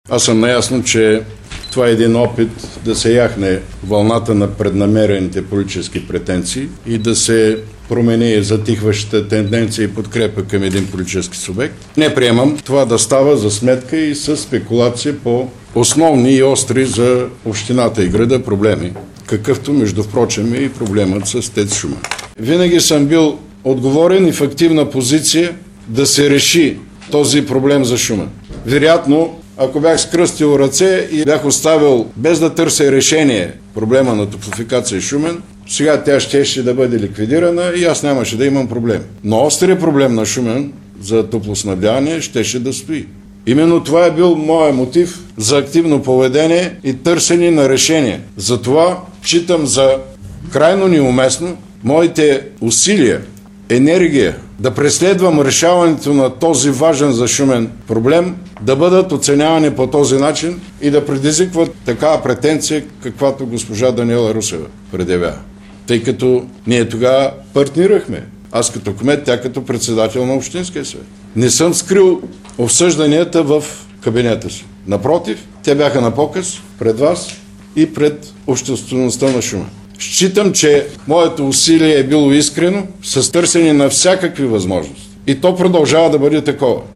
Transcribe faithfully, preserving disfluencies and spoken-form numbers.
Аз съм наясно, че това е един опит да се яхне вълната на преднамерените политически претенции и да се промени затихващата тенденция и подкрепа към един политически субект. Не приемам това да става за сметка и с спекулация по основни и остри за общината и града проблеми, какъвто, между впрочем, е и проблемът с ТЕЦ Шумен. Винаги съм бил отговорен и в активна позиция да се реши този проблем за Шумен. Вероятно, ако бях скръстил ръце и бях оставил без да търся решение проблема на топлофикация Шумен, сега тя щеше да бъде ликвидирана и аз нямаше да имам проблем. Но острият проблем на Шумен за топлоснабдяване щеше да стои. Именно това е бил моят мотив за активно поведение и търсене на решение. Затова считам за крайно неуместно моите усилия, енергия да преследвам решаването на този важен за Шумен проблем, да бъдат оценявани по този начин и да предизвикват такава претенция, каквато госпожа Даниела Русева предявява. Тъй като ние тогава партнирахме. Аз като кмет, тя като председател на Общинския съвет. Не съм скрил обсъжданията в кабинета си. Напротив, те бяха на показ пред вас и пред обществеността на Шумен. Считам, че моето усилие е било искрено, с търсене на всякакви възможности. И то продължава да бъде такова.